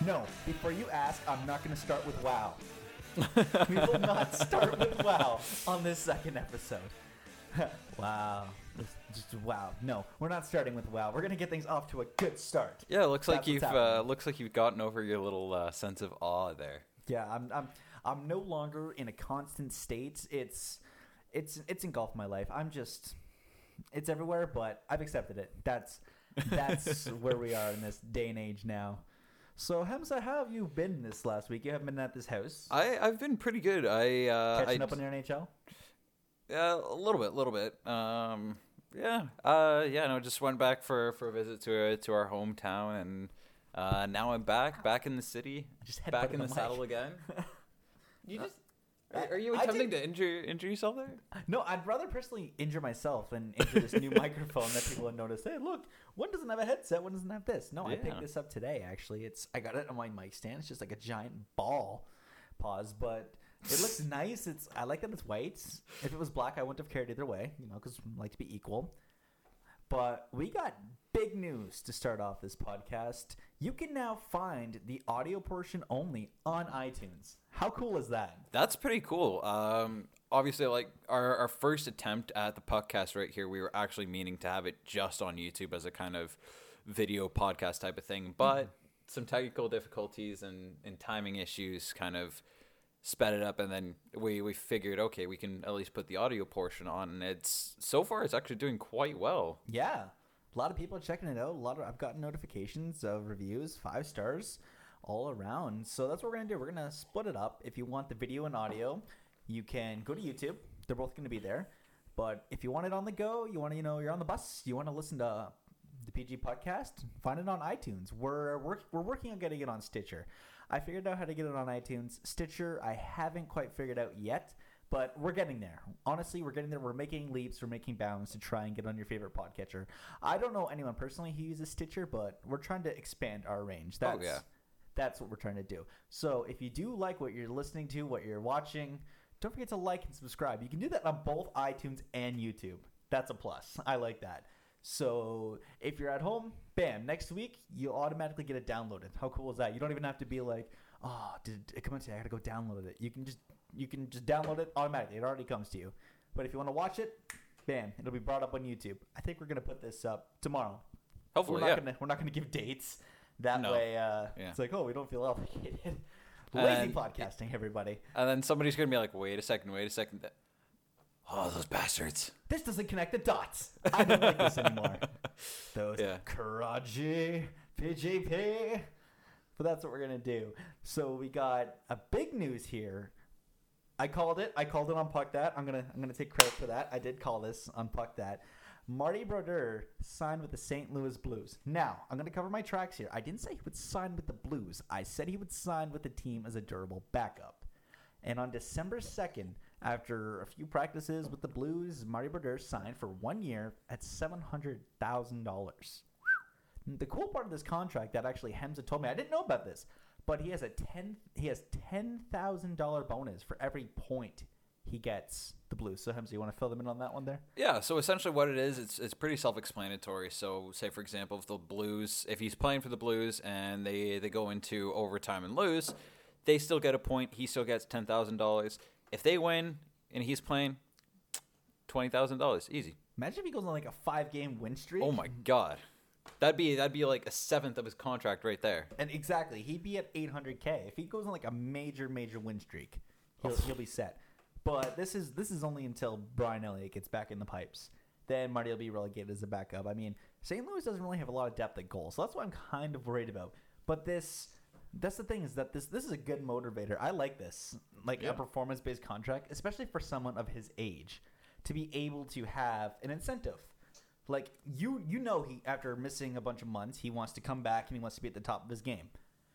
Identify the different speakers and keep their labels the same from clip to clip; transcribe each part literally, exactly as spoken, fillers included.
Speaker 1: No, before you ask, I'm not going to start with WoW. We will not start with WoW on this second episode. Wow. Just, just wow. No, we're not starting with WoW. We're going to get things off to a good start.
Speaker 2: Yeah, it looks
Speaker 1: That's
Speaker 2: like you've
Speaker 1: what's
Speaker 2: uh,
Speaker 1: happening.
Speaker 2: looks like you've gotten over your little uh, sense of awe there.
Speaker 1: Yeah, I'm I'm I'm no longer in a constant state. It's it's it's engulfed my life. I'm just it's everywhere, but I've accepted it. That's that's where we are in this day and age now. So, Hamza, how have you been this last week? You haven't been at this house.
Speaker 2: I I've been pretty good. I uh,
Speaker 1: Catching
Speaker 2: I,
Speaker 1: up on your N H L?
Speaker 2: Yeah, a little bit, a little bit. Um, yeah, uh, yeah. No, just went back for, for a visit to uh, to our hometown, and uh, now I'm back, back in the city,
Speaker 1: Just
Speaker 2: back
Speaker 1: headbutted
Speaker 2: in the
Speaker 1: mic.
Speaker 2: saddle again. You just are, are you
Speaker 1: I
Speaker 2: attempting
Speaker 1: did-
Speaker 2: to injure injure yourself there?
Speaker 1: No, I'd rather personally injure myself than injure this new microphone that people have noticed. Hey, look, one doesn't have a headset, one doesn't have this. No, I
Speaker 2: Yeah.
Speaker 1: picked this up today, actually. It's I got it on my mic stand. It's just like a giant ball. Pause, but it looks nice. It's I like that it's white. If it was black, I wouldn't have cared either way, you know, because I like to be equal. But we got big news to start off this podcast. You can now find the audio portion only on iTunes. How cool is that?
Speaker 2: That's pretty cool. Um, obviously, like our, our first attempt at the podcast right here, we were actually meaning to have it just on YouTube as a kind of video podcast type of thing, but some technical difficulties and, and timing issues kind of sped it up, and then we, we figured, okay, we can at least put the audio portion on, and it's so far it's actually doing quite well.
Speaker 1: Yeah, a lot of people are checking it out. A lot of I've gotten notifications of reviews, five stars, all around. So that's what we're gonna do. We're gonna split it up. If you want the video and audio, you can go to YouTube. They're both gonna be there. But if you want it on the go, you want to, you know, you're on the bus, you want to listen to the P G podcast, find it on iTunes. We're work, we're working on getting it on Stitcher. I figured out how to get it on iTunes. Stitcher, I haven't quite figured out yet. But we're getting there. Honestly, we're getting there. We're making leaps. We're making bounds to try and get on your favorite podcatcher. I don't know anyone personally who uses Stitcher, but we're trying to expand our range. That's,
Speaker 2: Oh, yeah.
Speaker 1: That's what we're trying to do. So if you do like what you're listening to, what you're watching, don't forget to like and subscribe. You can do that on both iTunes and YouTube. That's a plus. I like that. So if you're at home, bam, next week, you'll automatically get it downloaded. How cool is that? You don't even have to be like, oh, did it come out today? I got to go download it. You can just you can just download it automatically. It already comes to you. But if you want to watch it, bam, it'll be brought up on YouTube. I think we're going to put this up tomorrow.
Speaker 2: Hopefully,
Speaker 1: we're not
Speaker 2: yeah.
Speaker 1: gonna we're not gonna give dates. That
Speaker 2: No.
Speaker 1: way, uh,
Speaker 2: Yeah.
Speaker 1: it's like, oh, we don't feel obligated. Lazy
Speaker 2: And-
Speaker 1: podcasting, everybody.
Speaker 2: And then somebody's going to be like, wait a second, wait a second. Oh, those bastards.
Speaker 1: This doesn't connect the dots. I don't like this anymore. Those
Speaker 2: Yeah.
Speaker 1: Karaji, P G P. But that's what we're gonna do. So we got a big news here. I called it. I called it on Puck That. I'm gonna I'm gonna take credit for that. I did call this on Puck That. Marty Brodeur signed with the Saint Louis Blues. Now, I'm going to cover my tracks here. I didn't say he would sign with the Blues. I said he would sign with the team as a durable backup. And on December second, after a few practices with the Blues, Marty Brodeur signed for one year at seven hundred thousand dollars. The cool part of this contract that actually Hemza told me, I didn't know about this, but he has a ten he has ten thousand dollars bonus for every point he gets the Blues. So, Hemza, you want to fill them in on that one there?
Speaker 2: Yeah, so essentially what it is, it's it's pretty self-explanatory. So, say, for example, if the Blues, if he's playing for the Blues and they, they go into overtime and lose, they still get a point. He still gets ten thousand dollars. If they win and he's playing, twenty thousand dollars. Easy.
Speaker 1: Imagine if he goes on like a five-game win streak.
Speaker 2: Oh, my God. That'd be that'd be like a seventh of his contract right there.
Speaker 1: And exactly, he'd be at eight hundred K. If he goes on like a major, major win streak, he'll, he'll be set. But this is this is only until Brian Elliott gets back in the pipes. Then Marty will be relegated as a backup. I mean, Saint Louis doesn't really have a lot of depth at goal, so that's what I'm kind of worried about. But this, that's the thing is that this this is a good motivator. I like this, like
Speaker 2: Yeah.
Speaker 1: a performance-based contract, especially for someone of his age, to be able to have an incentive. Like you, you know, he after missing a bunch of months, he wants to come back and he wants to be at the top of his game.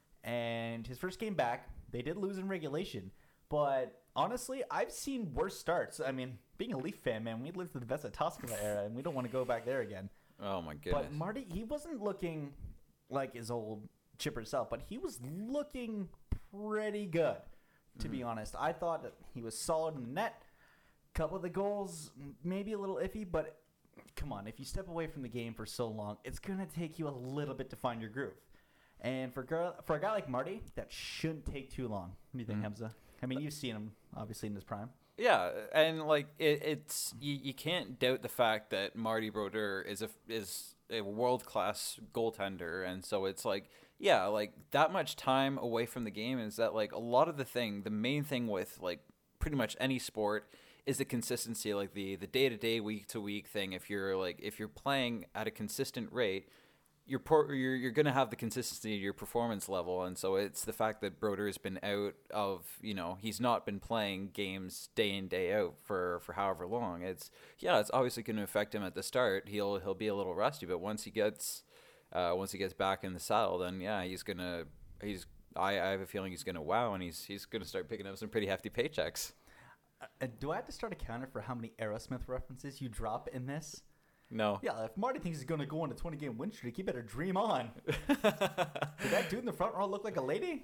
Speaker 1: And his first game back, they did lose in regulation. But honestly, I've seen worse starts. I mean, being a Leaf fan, man, we lived through the Vesa Toscana era, and we don't want to go back there again.
Speaker 2: Oh, my goodness.
Speaker 1: But Marty, he wasn't looking like his old chipper self, but he was looking pretty good, to
Speaker 2: Mm-hmm.
Speaker 1: be honest. I thought that he was solid in the net. Couple of the goals, maybe a little iffy, but come on, if you step away from the game for so long, it's going to take you a little bit to find your groove. And for girl, for a guy like Marty, that shouldn't take too long. What do you think,
Speaker 2: Mm.
Speaker 1: Hamza? I mean, you've seen him obviously in his prime.
Speaker 2: Yeah, and like it, it's you, you can't doubt the fact that Marty Brodeur is a is a world class goaltender, and so it's like yeah, like that much time away from the game is that like a lot of the thing, the main thing with like pretty much any sport is the consistency, like the the day to day, week to week thing. If you're like if you're playing at a consistent rate, you're por- you're you're gonna have the consistency of your performance level, and so it's the fact that Brodeur has been out of you know he's not been playing games day in day out for, for however long. It's yeah, it's obviously going to affect him at the start. He'll he'll be a little rusty, but once he gets uh, once he gets back in the saddle, then yeah, he's gonna he's I, I have a feeling he's gonna wow, and he's he's gonna start picking up some pretty hefty paychecks.
Speaker 1: Uh, do I have to start a counter for how many Aerosmith references you drop in this?
Speaker 2: No.
Speaker 1: Yeah, if Marty thinks he's going to go on a twenty-game win streak, he better dream on. Did that dude in the front row look like a lady?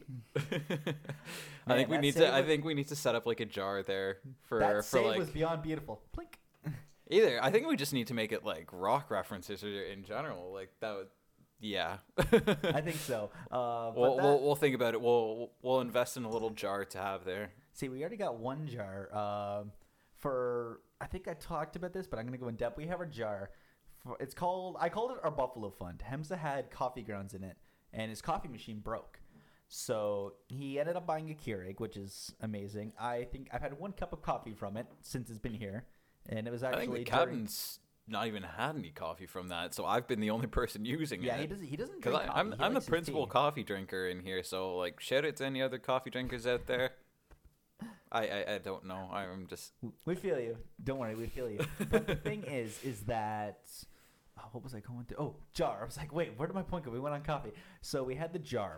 Speaker 2: I
Speaker 1: Man,
Speaker 2: think we
Speaker 1: that
Speaker 2: need to.
Speaker 1: save
Speaker 2: I
Speaker 1: was-
Speaker 2: think we need to set up like a jar there for
Speaker 1: That
Speaker 2: for
Speaker 1: save
Speaker 2: like
Speaker 1: was beyond beautiful. Plink.
Speaker 2: either. I think we just need to make it like rock references or in general. Like that would. Yeah.
Speaker 1: I think so. Uh, but
Speaker 2: We'll,
Speaker 1: that-
Speaker 2: we'll we'll think about it. We'll we'll invest in a little jar to have there.
Speaker 1: See, we already got one jar. Um, for I think I talked about this, but I'm gonna go in depth. We have our jar. For, it's called. I called it our Buffalo Fund. Hemza had coffee grounds in it, and his coffee machine broke. So he ended up buying a Keurig, which is amazing. I think I've had one cup of coffee from it since it's been here, and it was
Speaker 2: I
Speaker 1: actually.
Speaker 2: think the
Speaker 1: during-
Speaker 2: captain's not even had any coffee from that, so I've been the only person using
Speaker 1: Yeah,
Speaker 2: it.
Speaker 1: he doesn't. He doesn't
Speaker 2: Because
Speaker 1: drink coffee.
Speaker 2: I'm
Speaker 1: He
Speaker 2: I'm the
Speaker 1: likes his
Speaker 2: principal
Speaker 1: tea.
Speaker 2: coffee drinker in here, so like shout out to any other coffee drinkers out there. I, I, I don't know. I'm just
Speaker 1: We feel you. Don't worry, we feel you. But the thing is, is that oh, what was I going to? Oh, jar. I was like, wait, where did my point go? We went on coffee. So we had the jar,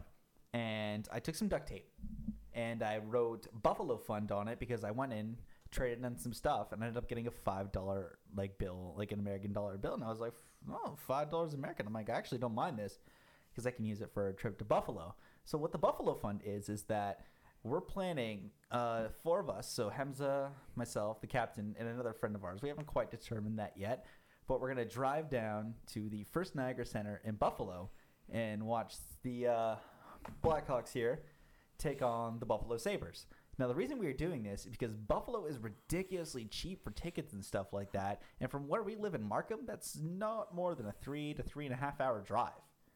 Speaker 1: and I took some duct tape, and I wrote Buffalo Fund on it because I went in, traded in some stuff, and I ended up getting a five dollar like bill, like an American dollar bill, and I was like, oh, five dollars American. I'm like, I actually don't mind this because I can use it for a trip to Buffalo. So what the Buffalo Fund is is that we're planning uh, four of us, so Hemza, myself, the captain, and another friend of ours. We haven't quite determined that yet, but we're going to drive down to the First Niagara Center in Buffalo and watch the uh, Blackhawks here take on the Buffalo Sabres. Now, the reason we are doing this is because Buffalo is ridiculously cheap for tickets and stuff like that, and from where we live in Markham, that's not more than a three to three and a half hour drive.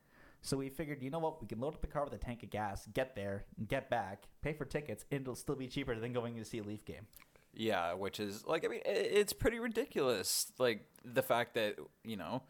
Speaker 1: So we figured, you know what, we can load up the car with a tank of gas, get there, and get back, pay for tickets, and it'll still be cheaper than going to see a Leaf game.
Speaker 2: yeah, which is like I mean i- it's pretty ridiculous. Like the fact that you know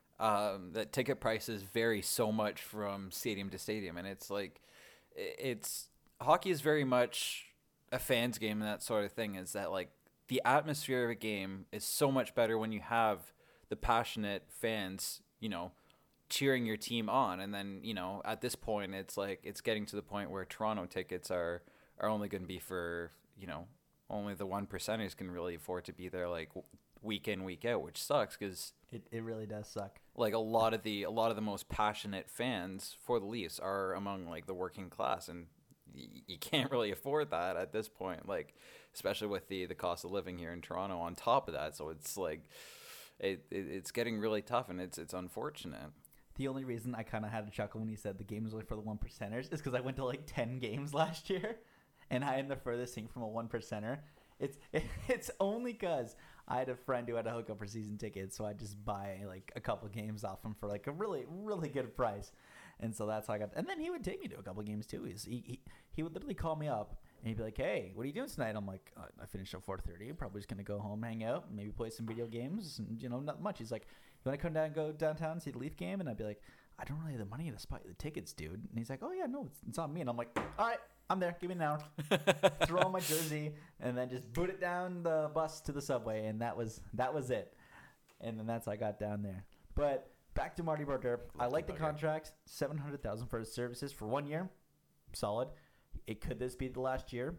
Speaker 2: um, that ticket prices vary so much from stadium to stadium, and it's like i- it's hockey is very much a fans game and that sort of thing. Is that like the atmosphere of a game is so much better when you have the passionate fans, you know, cheering your team on. And then, you know, at this point, it's like it's getting to the point where Toronto tickets are, are only going to be for, you know, only the one percenters can really afford to be there like w- week in, week out, which sucks because
Speaker 1: It it really does suck.
Speaker 2: like a lot of the a lot of the most passionate fans for the Leafs are among like the working class, and y- you can't really afford that at this point, like especially with the the cost of living here in Toronto on top of that. So it's like it, it it's getting really tough, and it's it's unfortunate.
Speaker 1: The only reason I kind of had a chuckle when he said the game was only for the one percenters is because I went to like ten games last year, and I am the furthest thing from a one percenter. It's it's only because I had a friend who had a hookup for season tickets, so I just buy like a couple games off him for like a really really good price, and so that's how I got. And then he would take me to a couple games too. He's, he he he would literally call me up and he'd be like, "Hey, what are you doing tonight?" I'm like, uh, "I finished at four thirty. Probably just gonna go home, hang out, and maybe play some video games, and you know, not much." He's like, "You want to come down and go downtown and see the Leaf game?" And I'd be like, "I don't really have the money to buy the tickets, dude." And he's like, "Oh yeah, no, it's, it's on me." And I'm like, "All right, I'm there. Give me an hour." Throw on my jersey and then just boot it down the bus to the subway, and that was that was it. And then that's how I got down there. But back to Marty Brodeur. I like the
Speaker 2: bugger.
Speaker 1: contract, seven hundred thousand for his services for one year, solid. It could this be the last year?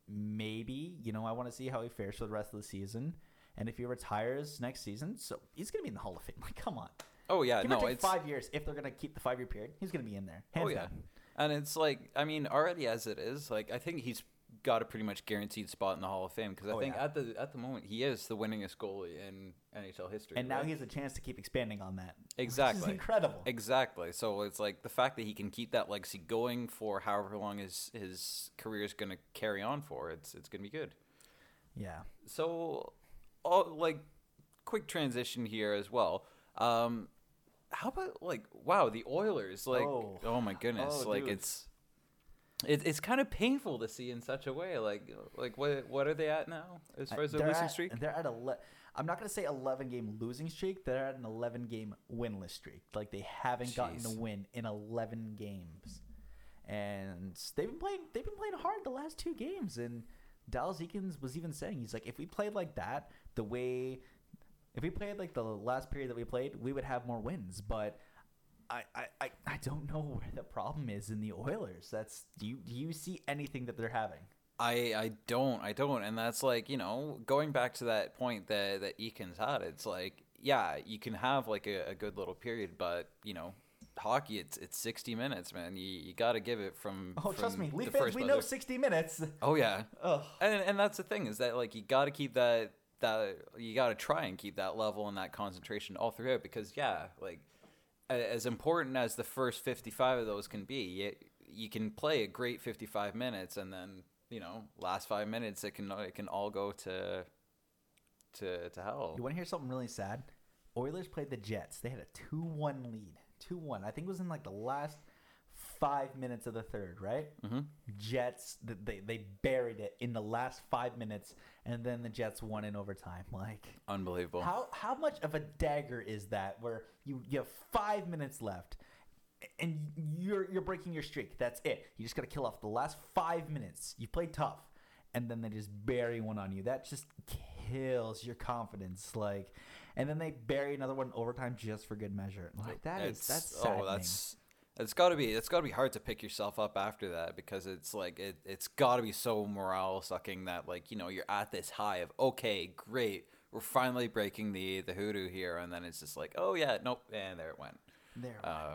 Speaker 1: Maybe. You know, I want to see how he fares for the rest of the season, and if he retires next season, so he's gonna be in the Hall of Fame. Like, come on.
Speaker 2: Oh yeah,
Speaker 1: Give or
Speaker 2: no,
Speaker 1: take
Speaker 2: it's
Speaker 1: five years. If they're gonna keep the five year period, he's gonna be in there. Hands
Speaker 2: oh yeah,
Speaker 1: down.
Speaker 2: and it's like I mean already as it is, like I think he's got a pretty much guaranteed spot in the Hall of Fame because I
Speaker 1: Oh,
Speaker 2: think
Speaker 1: yeah.
Speaker 2: at the at the moment he is the winningest goalie in N H L history.
Speaker 1: And now
Speaker 2: right?
Speaker 1: he has a chance to keep expanding on that.
Speaker 2: Exactly.
Speaker 1: Which is incredible.
Speaker 2: Exactly. So it's like the fact that he can keep that legacy going for however long his his career is going to carry on for. It's it's going to be good.
Speaker 1: Yeah.
Speaker 2: So, all, like, quick transition here as well. Um, how about like, wow, the Oilers? Like, oh,
Speaker 1: Oh.
Speaker 2: my goodness,
Speaker 1: Oh,
Speaker 2: like
Speaker 1: dude.
Speaker 2: it's it, it's kind of painful to see in such a way. Like, like what what are they at now as far as their
Speaker 1: They're
Speaker 2: losing
Speaker 1: at-
Speaker 2: streak?
Speaker 1: They're at a. Le- I'm not gonna say eleven game losing streak. They're at an eleven game winless streak. Like they haven't gotten
Speaker 2: Jeez.
Speaker 1: a win in eleven games, and they've been playing. They've been playing hard the last two games. And Dallas Eakins was even saying, he's like, if we played like that, the way, if we played like the last period that we played, we would have more wins. But I, I, I, I don't know where the problem is in the Oilers. That's do you do you see anything that they're having?
Speaker 2: I, I don't I don't and that's like, you know, going back to that point that that Eakins had, it's like, yeah, you can have like a, a good little period, but you know, hockey it's it's sixty minutes, man. You you got to give it from
Speaker 1: Oh, trust
Speaker 2: from
Speaker 1: me, Leaf
Speaker 2: the
Speaker 1: fans,
Speaker 2: first
Speaker 1: we know
Speaker 2: buzzer.
Speaker 1: sixty minutes.
Speaker 2: Oh yeah.
Speaker 1: Ugh.
Speaker 2: And and that's the thing is that like you got to keep that that you got to try and keep that level and that concentration all throughout because yeah, like a- as important as the first fifty-five of those can be, you, you can play a great fifty-five minutes and then, you know, last five minutes it can it can all go to to to hell.
Speaker 1: You want to hear something really sad? Oilers played the Jets. They had a two one lead. two one. I think it was in like the last five minutes of the third, right?
Speaker 2: Mm-hmm.
Speaker 1: Jets, th- they, they buried it in the last five minutes, and then the Jets won in overtime. Like,
Speaker 2: Unbelievable.
Speaker 1: how how much of a dagger is that where you, you have five minutes left and you're you're breaking your streak? That's it. You just got to kill off the last five minutes. You played tough, and then they just bury one on you. That just kills your confidence. Like, and then they bury another one in overtime just for good measure. Like that is
Speaker 2: It's-
Speaker 1: that's saddening.
Speaker 2: oh that's it's got to be it's got to be hard to pick yourself up after that because it's like it it's got to be so morale sucking that like, you know, you're at this high of okay, great, we're finally breaking the the hoodoo here, and then it's just like, oh yeah, nope, and there it went.
Speaker 1: There.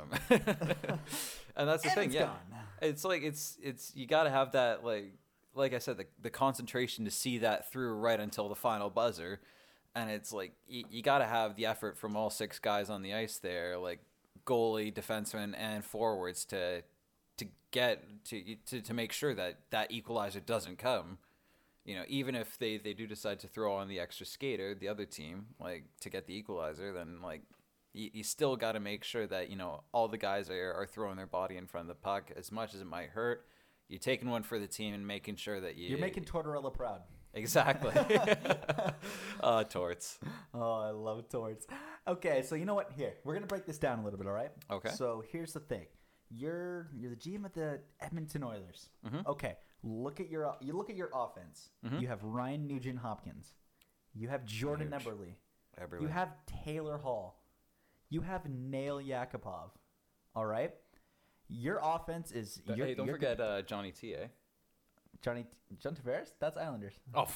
Speaker 2: Um, and that's the
Speaker 1: And
Speaker 2: thing,
Speaker 1: it's
Speaker 2: yeah.
Speaker 1: gone.
Speaker 2: It's like it's it's you got to have that like like I said, the the concentration to see that through right until the final buzzer, and it's like you, you got to have the effort from all six guys on the ice there, like goalie, defenseman, and forwards to to get to to to make sure that that equalizer doesn't come. You know, even if they, they do decide to throw on the extra skater, the other team, like to get the equalizer, then like you, you still got to make sure that, you know, all the guys are, are throwing their body in front of the puck. As much as it might hurt, you're taking one for the team and making sure that you
Speaker 1: You're making Tortorella proud.
Speaker 2: exactly. uh, torts.
Speaker 1: Oh, I love torts. Okay, so you know what? Here, we're gonna break this down a little bit, all right?
Speaker 2: Okay.
Speaker 1: So here's the thing: you're you're the G M at the Edmonton Oilers.
Speaker 2: Mhm.
Speaker 1: Okay, look at your you look at your offense.
Speaker 2: Mhm.
Speaker 1: You have Ryan Nugent Hopkins. You have Jordan
Speaker 2: Huge.
Speaker 1: Eberle.
Speaker 2: Everywhere.
Speaker 1: You have Taylor Hall. You have Nail Yakupov. All right. Your offense is.
Speaker 2: But,
Speaker 1: You're,
Speaker 2: hey, don't
Speaker 1: you're-
Speaker 2: forget uh, Johnny T, eh?
Speaker 1: Johnny John Tavares. That's Islanders.
Speaker 2: Oh.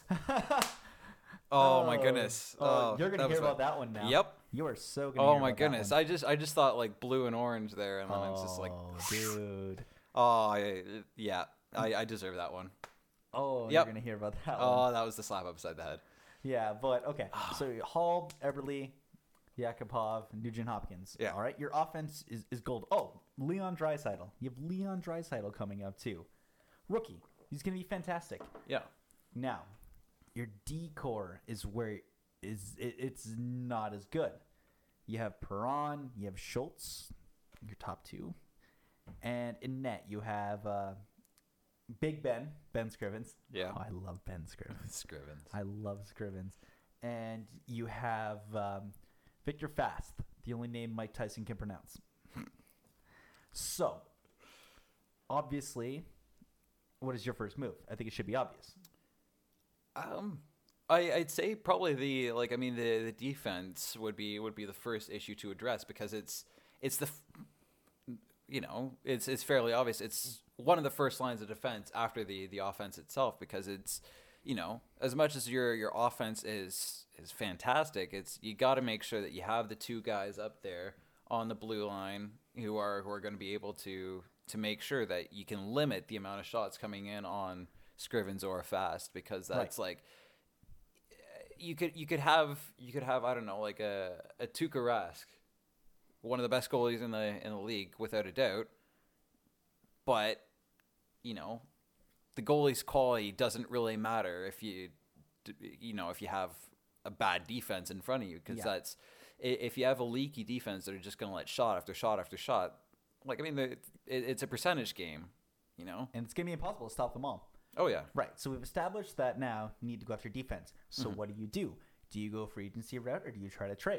Speaker 2: Oh my goodness.
Speaker 1: Oh,
Speaker 2: Oh,
Speaker 1: you're gonna
Speaker 2: that was
Speaker 1: hear about
Speaker 2: bad.
Speaker 1: that one now.
Speaker 2: Yep.
Speaker 1: You are so gonna.
Speaker 2: Oh
Speaker 1: hear
Speaker 2: my
Speaker 1: about that
Speaker 2: goodness.
Speaker 1: one.
Speaker 2: I just I just thought like blue and orange there, and then it's just like,
Speaker 1: Oh, dude.
Speaker 2: oh I, yeah, I, I deserve that one.
Speaker 1: Oh,
Speaker 2: Yep.
Speaker 1: you're gonna hear about that
Speaker 2: Oh,
Speaker 1: one.
Speaker 2: that was the slap upside the head.
Speaker 1: Yeah, but okay. So Hall, Eberle, Yakupov, Nugent Hopkins.
Speaker 2: Yeah.
Speaker 1: All right. Your offense is, is gold. Oh, Leon Draisaitl. You have Leon Draisaitl coming up too. Rookie. He's gonna be fantastic.
Speaker 2: Yeah.
Speaker 1: Now, your D core is where is it, it's not as good. You have Perron, you have Schultz, your top two, and in net you have uh, Big Ben, Ben Scrivens.
Speaker 2: Yeah.
Speaker 1: Oh, I love Ben Scrivens.
Speaker 2: Scrivens.
Speaker 1: I love Scrivens, and you have um, Victor Fast, the only name Mike Tyson can pronounce. So, obviously, what is your first move? I think it should be obvious.
Speaker 2: Um, I I'd say probably the like I mean the the defense would be would be the first issue to address because it's it's the f- you know it's it's fairly obvious it's one of the first lines of defense after the the offense itself because it's you know as much as your your offense is is fantastic it's you got to make sure that you have the two guys up there on the blue line who are who are going to be able to to make sure that you can limit the amount of shots coming in on Scrivens or Fast, because that's right. like you could you could have you could have I don't know like a a Tuukka Rask, one of the best goalies in the in the league without a doubt, but you know the goalie's quality doesn't really matter if you you know if you have a bad defense in front of you, because yeah. that's if you have a leaky defense that are just going to let shot after shot after shot. Like I mean, the, it, it's a percentage game, you know,
Speaker 1: and it's going to be impossible to stop them all.
Speaker 2: Oh yeah,
Speaker 1: right. So we've established that now you need to go after defense. So mm-hmm. what do you do? Do you go free agency route or do you try to trade?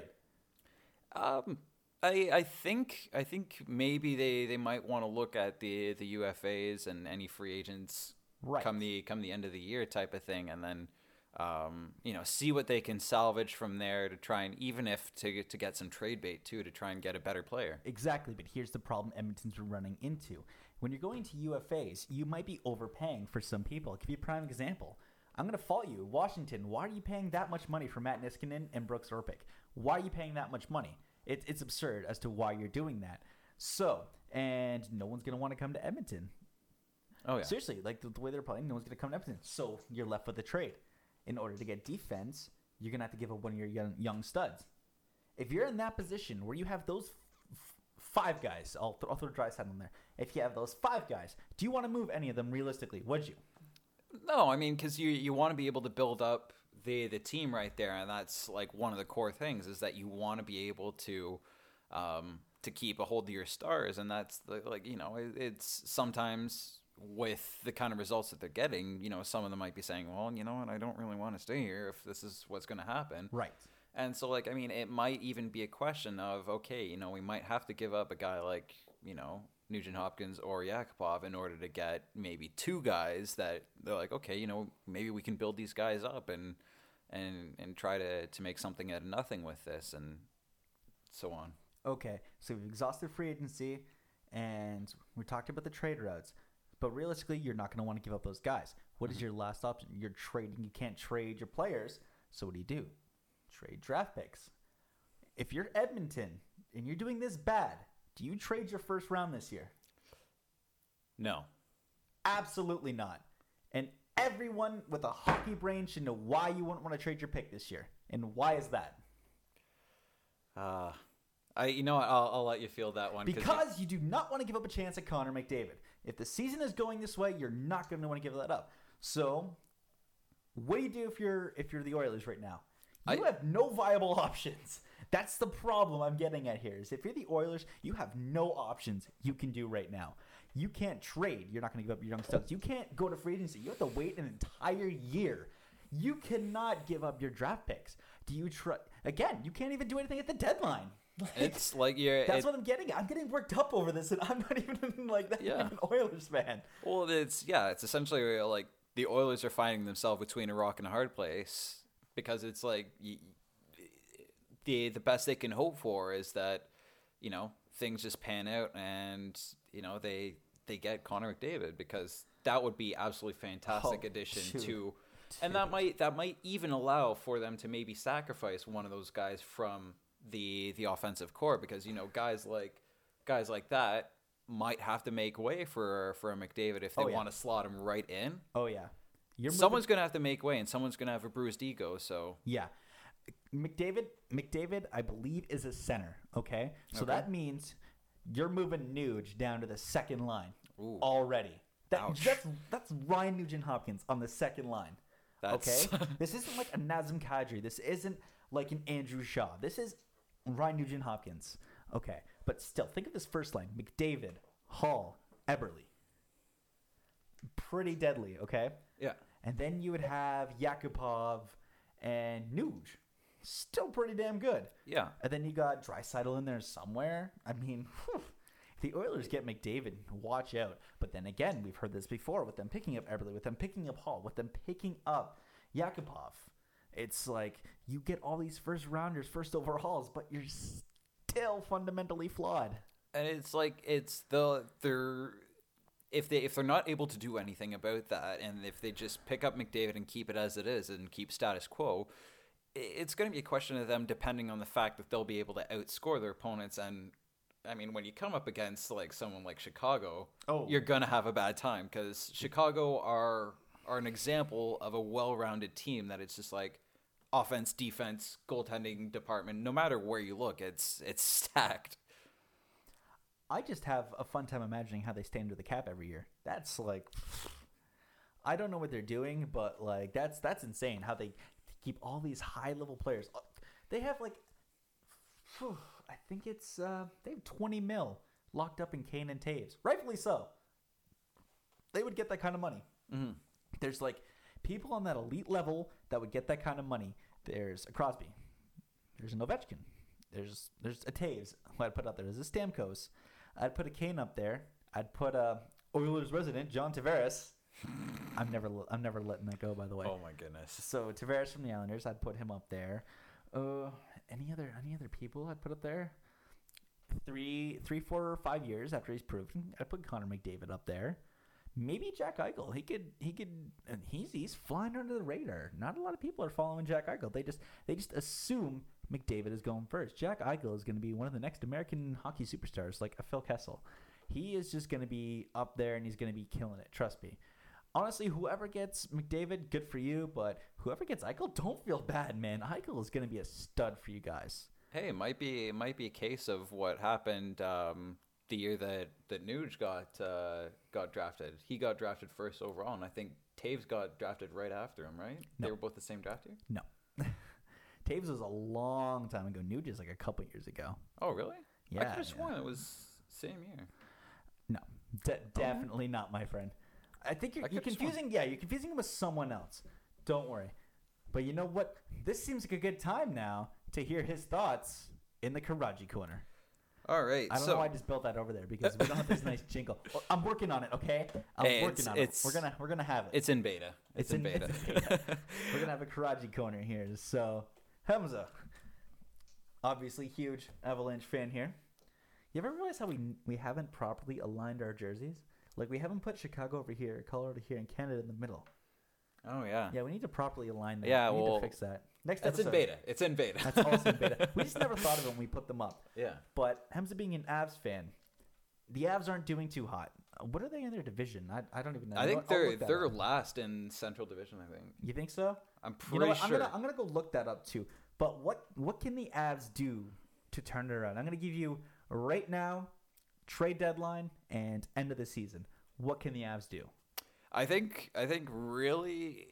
Speaker 2: Um, I I think I think maybe they, they might want to look at the the U F As and any free agents right. come the come the end of the year type of thing, and then um you know see what they can salvage from there to try and even if to get to get some trade bait too to try and get a better player.
Speaker 1: Exactly, but here's the problem Edmonton's running into. When you're going to U F As, you might be overpaying for some people. I'll give you a prime example. I'm going to fault you. Washington, why are you paying that much money for Matt Niskanen and Brooks Orpik? Why are you paying that much money? It, it's absurd as to why you're doing that. So, and no one's going to want to come to Edmonton.
Speaker 2: Oh, yeah.
Speaker 1: Seriously, like the, the way they're playing, no one's going to come to Edmonton. So you're left with a trade. In order to get defense, you're going to have to give up one of your young, young studs. If you're in that position where you have those f- five guys, I'll, th- I'll throw Draisaitl in there. If you have those five guys, do you want to move any of them realistically? Would you?
Speaker 2: No, I mean, because you, you want to be able to build up the, the team right there, and that's like one of the core things is that you want to be able to um, to keep a hold of your stars, and that's the, like, you know, it, it's sometimes with the kind of results that they're getting, you know, some of them might be saying, well, you know what, I don't really want to stay here if this is what's going to happen.
Speaker 1: Right.
Speaker 2: And so, like, I mean, it might even be a question of, okay, you know, we might have to give up a guy like, you know, Nugent Hopkins or Yakupov in order to get maybe two guys that they're like, okay, you know, maybe we can build these guys up and and and try to, to make something out of nothing with this and so on.
Speaker 1: Okay, so we've exhausted free agency and we talked about the trade routes. But realistically, you're not going to want to give up those guys. What is your last option? You're trading. You can't trade your players. So what do you do? Trade draft picks. If you're Edmonton and you're doing this bad, do you trade your first round this year?
Speaker 2: No.
Speaker 1: Absolutely not. And everyone with a hockey brain should know why you wouldn't want to trade your pick this year. And why is that?
Speaker 2: Uh, I you know what? I'll, I'll let you feel that one.
Speaker 1: Because you, you do not want to give up a chance at Connor McDavid. If the season is going this way, you're not going to want to give that up. So, what do you do if you're if you're the Oilers right now? You I, have no viable options. That's the problem I'm getting at here. Is if you're the Oilers, you have no options you can do right now. You can't trade. You're not going to give up your young studs. You can't go to free agency. You have to wait an entire year. You cannot give up your draft picks. Do you try again? You can't even do anything at the deadline.
Speaker 2: Like, it's like you're.
Speaker 1: That's
Speaker 2: it,
Speaker 1: what I'm getting at. I'm getting worked up over this, and I'm not even like that. Yeah. An Oilers fan.
Speaker 2: Well, it's yeah. It's essentially like the Oilers are finding themselves between a rock and a hard place because it's like you, the the best they can hope for is that you know things just pan out and you know they they get Connor McDavid because that would be absolutely fantastic oh, addition shoot. to. And that might that might even allow for them to maybe sacrifice one of those guys from the the offensive core because you know guys like guys like that might have to make way for for a McDavid if they oh, yeah. want to slot him right in.
Speaker 1: Oh yeah,
Speaker 2: You're someone's moving... gonna have to make way, and someone's gonna have a bruised ego. So
Speaker 1: yeah, McDavid McDavid I believe is a center. Okay, so okay. that means you're moving Nuge down to the second line
Speaker 2: Ooh.
Speaker 1: already. That, that's that's Ryan Nugent Hopkins on the second line. That's... Okay, this isn't like a Nazem Kadri. This isn't like an Andrew Shaw. This is Ryan Nugent Hopkins. Okay, but still, think of this first line: McDavid, Hall, Eberle. Pretty deadly. Okay.
Speaker 2: Yeah.
Speaker 1: And then you would have Yakupov and Nuge. Still pretty damn good.
Speaker 2: Yeah.
Speaker 1: And then you got Draisaitl in there somewhere. I mean, whew. If the Oilers get McDavid, watch out. But then again, we've heard this before with them picking up Eberle, with them picking up Hall, with them picking up Yakupov. It's like you get all these first rounders, first overalls, but you're still fundamentally flawed.
Speaker 2: And it's like it's the they're if they if they're not able to do anything about that, and if they just pick up McDavid and keep it as it is and keep status quo, it's going to be a question of them depending on the fact that they'll be able to outscore their opponents. And I mean, when you come up against like someone like Chicago, oh. you're going to have a bad time because Chicago are are an example of a well-rounded team that it's just like offense, defense, goaltending department. No matter where you look, it's it's stacked.
Speaker 1: I just have a fun time imagining how they stay under the cap every year. That's like, I don't know what they're doing, but like that's that's insane how they keep all these high-level players. They have like, I think it's uh, they have twenty mil locked up in Kane and Taves, rightfully so. They would get that kind of money.
Speaker 2: Mm-hmm.
Speaker 1: There's like people on that elite level that would get that kind of money. There's a Crosby. There's an Ovechkin. There's there's a Taves who I'd put out there. There's a Stamkos. I'd put a Kane up there. I'd put a Oilers resident, John Tavares. I'm never I'm never letting that go, by the way.
Speaker 2: Oh my goodness.
Speaker 1: So Tavares from the Islanders, I'd put him up there. Uh, any other any other people I'd put up there? Three, three, four, or five years after he's proven, I'd put Connor McDavid up there. Maybe Jack Eichel. He could, he could, and he's he's flying under the radar. Not a lot of people are following Jack Eichel. They just they just assume McDavid is going first. Jack Eichel is going to be one of the next American hockey superstars, like a Phil Kessel. He is just going to be up there, and he's going to be killing it. Trust me. Honestly, whoever gets McDavid, good for you. But whoever gets Eichel, don't feel bad, man. Eichel is going to be a stud for you guys.
Speaker 2: Hey, it might be it might be a case of what happened um, the year that that Nuge got uh, got drafted. He got drafted first overall, and I think Taves got drafted right after him. Right?
Speaker 1: No.
Speaker 2: They were both the same draft year.
Speaker 1: No, Taves was a long time ago. Nuge is like a couple years ago.
Speaker 2: Oh, really?
Speaker 1: Yeah,
Speaker 2: I could have
Speaker 1: yeah.
Speaker 2: sworn it was same year.
Speaker 1: No, de- definitely not, my friend. I think you're,
Speaker 2: I
Speaker 1: you're
Speaker 2: could've
Speaker 1: confusing. Yeah, you're confusing him with someone else. Don't worry. But you know what? This seems like a good time now to hear his thoughts in the Karaji corner.
Speaker 2: All right.
Speaker 1: I don't
Speaker 2: so,
Speaker 1: know why I just built that over there because we don't have this nice jingle. Oh, I'm working on it. Okay, I'm
Speaker 2: Hey,
Speaker 1: working
Speaker 2: it's-
Speaker 1: on
Speaker 2: it's-
Speaker 1: it. We're gonna we're gonna have it.
Speaker 2: It's in beta. It's, in, beta.
Speaker 1: it's in beta. We're gonna have a Karaji corner here. So Hamza, obviously huge Avalanche fan here. You ever realize how we we haven't properly aligned our jerseys? Like we haven't put Chicago over here, Colorado here, and Canada in the middle.
Speaker 2: Oh yeah.
Speaker 1: Yeah, we need to properly align that.
Speaker 2: Yeah,
Speaker 1: we need
Speaker 2: well,
Speaker 1: to fix that. Next
Speaker 2: That's
Speaker 1: episode.
Speaker 2: in beta. It's in beta.
Speaker 1: That's also in beta. We just never thought of it when we put them up.
Speaker 2: Yeah.
Speaker 1: But Hamza being an Avs fan, the Avs aren't doing too hot. What are they in their division? I, I don't even know.
Speaker 2: I
Speaker 1: You know
Speaker 2: think
Speaker 1: what? I'll
Speaker 2: they're
Speaker 1: look that
Speaker 2: they're
Speaker 1: up.
Speaker 2: last in Central Division. I think.
Speaker 1: You think so?
Speaker 2: I'm pretty
Speaker 1: You know what?
Speaker 2: sure.
Speaker 1: I'm gonna I'm gonna go look that up too. But what what can the Avs do to turn it around? I'm gonna give you right now, trade deadline and end of the season. What can the Avs do?
Speaker 2: I think I think really,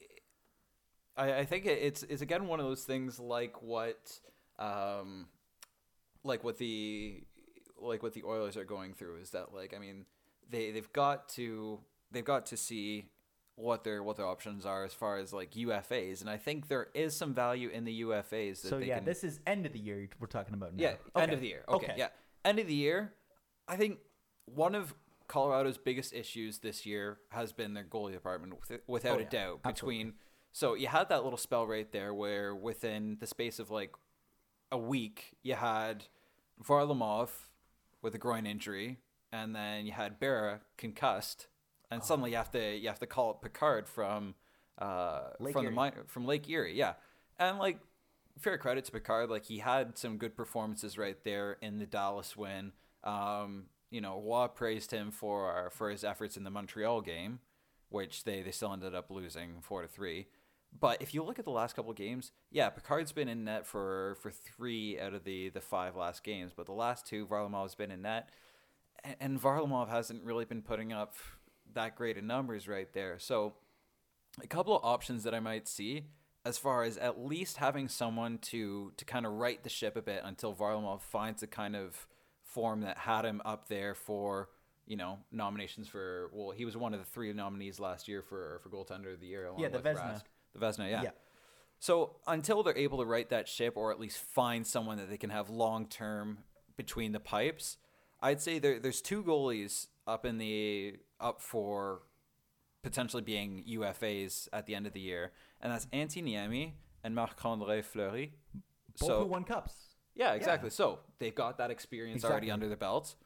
Speaker 2: I, I think it- it's it's again one of those things like what, um, like what the like what the Oilers are going through is that like I mean they they've got to they've got to see what their what their options are as far as like U F As, and I think there is some value in the U F As that
Speaker 1: So
Speaker 2: they
Speaker 1: yeah,
Speaker 2: can.
Speaker 1: this is end of the year we're talking about now.
Speaker 2: Yeah, end
Speaker 1: Okay.
Speaker 2: of the year. Okay,
Speaker 1: Okay.
Speaker 2: yeah. End of the year. I think one of Colorado's biggest issues this year has been their goalie department, with- without
Speaker 1: Oh,
Speaker 2: a
Speaker 1: yeah.
Speaker 2: doubt.
Speaker 1: Absolutely.
Speaker 2: Between so you had that little spell right there where within the space of like a week you had Varlamov with a groin injury, and then you had Berra concussed, and suddenly you have to you have to call up Picard from uh
Speaker 1: Lake
Speaker 2: from
Speaker 1: Erie.
Speaker 2: the mi- from Lake Erie, yeah, and like. Fair credit to Picard, like he had some good performances right there in the Dallas win. Um, you know, Waugh praised him for for his efforts in the Montreal game, which they, they still ended up losing four to three. But if you look at the last couple of games, yeah, Picard's been in net for, for three out of the, the five last games, but the last two, Varlamov's been in net, and, and Varlamov hasn't really been putting up that great of numbers right there. So a couple of options that I might see as far as at least having someone to to kind of right the ship a bit until Varlamov finds the kind of form that had him up there for, you know, nominations for, well, he was one of the three nominees last year for, for goaltender of the year. Along
Speaker 1: Yeah, the
Speaker 2: with
Speaker 1: Vezina.
Speaker 2: Rask. The Vezina, yeah.
Speaker 1: Yeah.
Speaker 2: So until they're able to right that ship or at least find someone that they can have long-term between the pipes, I'd say there there's two goalies up in the, up for potentially being U F As at the end of the year, and that's Antti Niemi and Marc-André Fleury.
Speaker 1: Both
Speaker 2: so
Speaker 1: who won cups.
Speaker 2: yeah, exactly. So they've got that experience already
Speaker 1: Exactly.
Speaker 2: under their belts.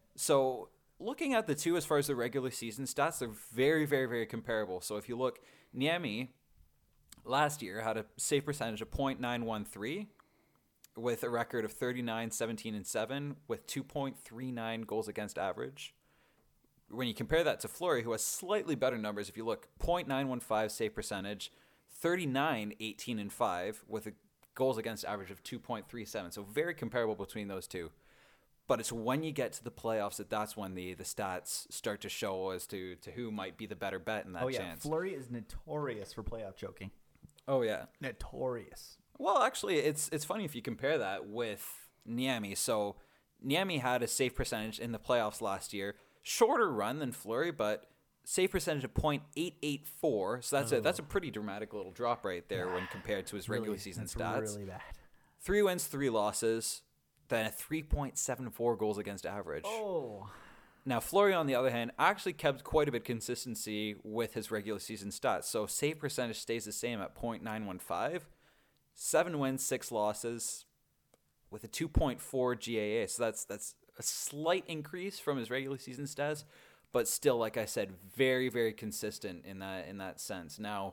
Speaker 2: So looking at the two as far as the regular season stats, they're very, very, very comparable. So if you look, Niemi last year had a save percentage of point nine one three with a record of thirty-nine, seventeen, and seven with two point three nine goals against average. when you compare that to Fleury, who has slightly better numbers, if you look, point nine one five save percentage, thirty-nine, eighteen, and five, with a goals against average of two point three seven. So very comparable between those two. But it's when you get to the playoffs that that's when the, the stats start to show as to, to who might be the better bet in that
Speaker 1: oh, yeah.
Speaker 2: chance.
Speaker 1: Fleury is notorious for playoff choking.
Speaker 2: Oh, yeah.
Speaker 1: Notorious.
Speaker 2: Well, actually, it's it's funny if you compare that with Niemi. So Niemi had a save percentage in the playoffs last year. Shorter run than Fleury, but save percentage of point eight eight four. So that's
Speaker 1: oh.
Speaker 2: a that's a pretty dramatic little drop right there when compared to his regular
Speaker 1: really,
Speaker 2: season
Speaker 1: that's
Speaker 2: stats.
Speaker 1: Really bad.
Speaker 2: Three wins, three losses, then a three point seven four goals against average.
Speaker 1: Oh.
Speaker 2: Now, Fleury, on the other hand, actually kept quite a bit of consistency with his regular season stats. So save percentage stays the same at point nine one five. Seven wins, six losses, with a two point four G A A. So that's that's a slight increase from his regular season stats, but still, like I said, very, very consistent in that in that sense. Now,